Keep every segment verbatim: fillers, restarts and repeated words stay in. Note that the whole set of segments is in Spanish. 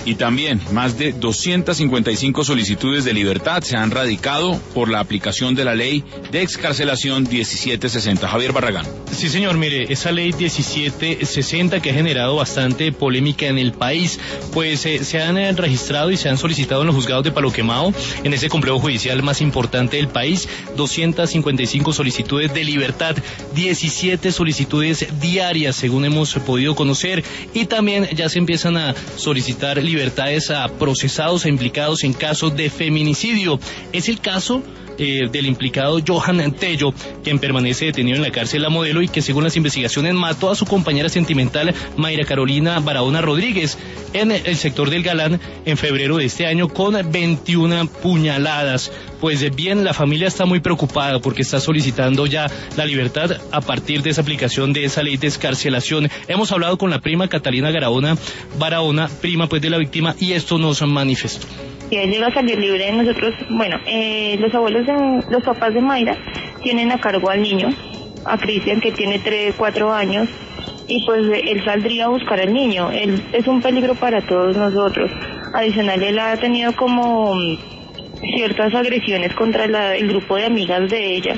Y también más de doscientas cincuenta y cinco solicitudes de libertad se han radicado por la aplicación de la ley de excarcelación diecisiete sesenta. Javier Barragán. Sí, señor, mire, esa ley diecisiete sesenta que ha generado bastante polémica en el país, pues eh, se han eh, registrado y se han solicitado en los juzgados de Palo Quemado, en ese complejo judicial más importante del país, doscientas cincuenta y cinco solicitudes de libertad, diecisiete solicitudes diarias, según hemos podido conocer, y también ya se empiezan a solicitar libertad libertades a procesados e implicados en casos de feminicidio. Es el caso eh, del implicado Johan Tello, quien permanece detenido en la cárcel La Modelo y que según las investigaciones mató a su compañera sentimental Mayra Carolina Barahona Rodríguez en el sector del Galán en febrero de este año con veintiuna puñaladas. Pues bien, la familia está muy preocupada porque está solicitando ya la libertad a partir de esa aplicación de esa ley de excarcelación. Hemos hablado con la prima Catalina Barahona, Barahona, prima pues de la víctima, y esto nos manifestó. Si él llega a salir libre, nosotros, bueno, eh, los abuelos, de, los papás de Mayra tienen a cargo al niño, a Cristian, que tiene tres, cuatro años, y pues él saldría a buscar al niño. Él es un peligro para todos nosotros. Adicional, él ha tenido como ciertas agresiones contra la, el grupo de amigas de ella,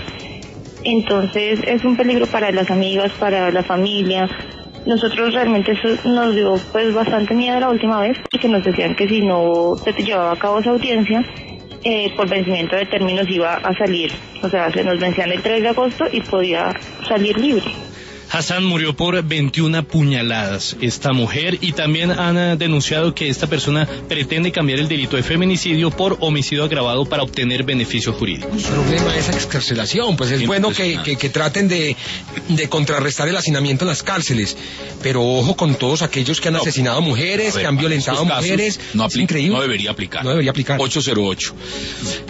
entonces es un peligro para las amigas, para la familia. Nosotros realmente eso nos dio pues bastante miedo la última vez, porque nos decían que si no se llevaba a cabo esa audiencia, eh, por vencimiento de términos iba a salir, o sea, se nos vencían el tres de agosto y podía salir libre. Hassan murió por veintiuna puñaladas, esta mujer, y también han denunciado que esta persona pretende cambiar el delito de feminicidio por homicidio agravado para obtener beneficios jurídicos. El problema es la excarcelación, pues es bueno que, que, que traten de, de contrarrestar el hacinamiento en las cárceles, pero ojo con todos aquellos que han no, asesinado mujeres, ver, que han violentado mujeres, no, aplica, increíble. no debería aplicar. No debería aplicar. ocho cero ocho